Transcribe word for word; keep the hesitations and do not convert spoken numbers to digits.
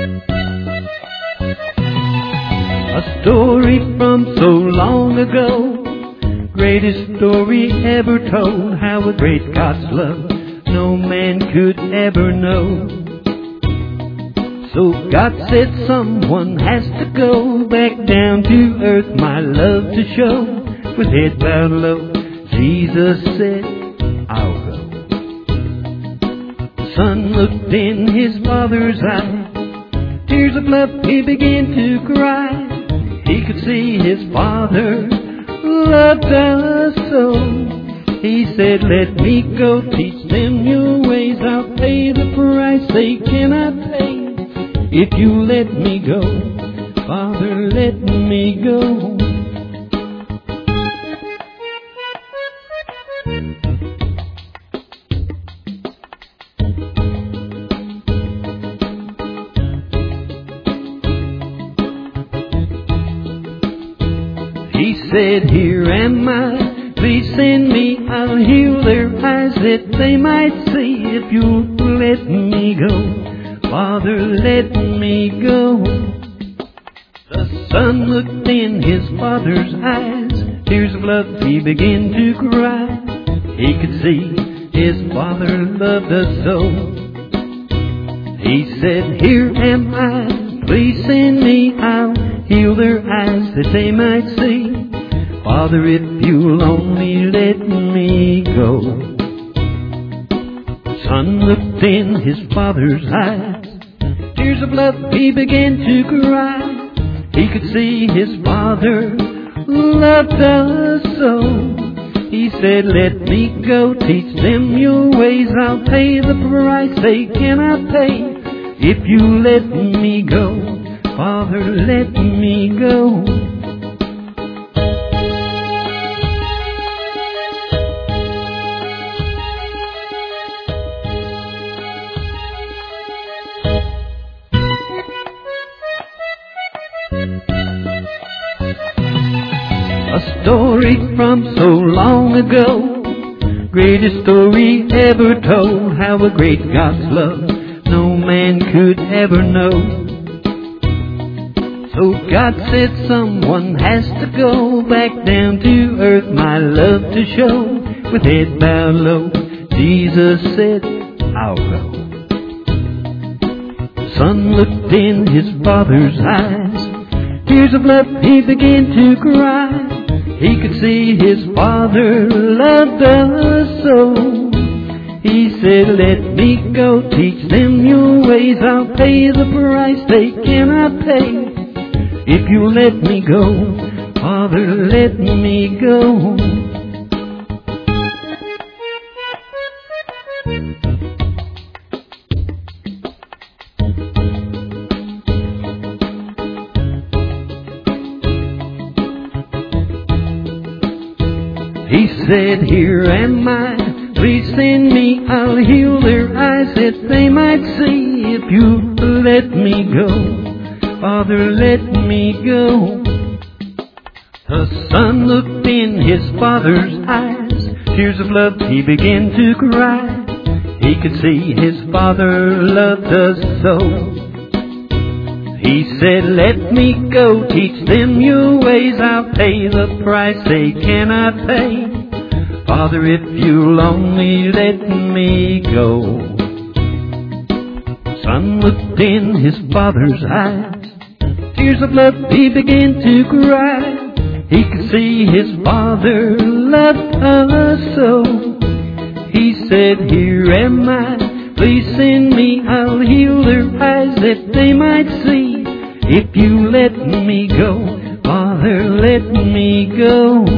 A story from so long ago, greatest story ever told, how a great God's love no man could ever know. So God said someone has to go back down to earth, my love to show. With head bowed low, Jesus said, I'll go. The son looked in his father's eye, tears of love he began to cry. He could see his father loved us so. He said, let me go, teach them your ways. I'll pay the price they cannot pay. If you let me go, Father, let me go. He said, here am I, please send me, I'll heal their eyes that they might see. If you'll let me go, Father, let me go. The son looked in his father's eyes, tears of love he began to cry. He could see his father loved us so. He said, here am I, please send me, I'll heal their eyes that they might see. Father, if you'll only let me go. The son looked in his father's eyes, tears of love he began to cry. He could see his father loved us so. He said, let me go, teach them your ways. I'll pay the price they cannot pay. If you let me go, Father, let me go. A story from so long ago, greatest story ever told, how a great God's love no man could ever know. So God said someone has to go back down to earth, my love to show. With head bowed low, Jesus said, I'll go. The son looked in his father's eyes, tears of love he began to cry. He could see his father loved us so. He said, let me go, teach them your ways. I'll pay the price they cannot pay. If you let me go, Father, let me go. He said, here am I, please send me, I'll heal their eyes that they might see. If you let me go, Father, let me go. The son looked in his father's eyes, tears of love he began to cry. He could see his father loved us so. He said, let me go, teach them your ways. I'll pay the price they cannot pay. Father, if you'll only let me go. The son looked in his father's eyes, tears of love he began to cry. He could see his father loved us so. He said, here am I, please send me, I'll heal their eyes that they might see. If you let me go, Father, let me go.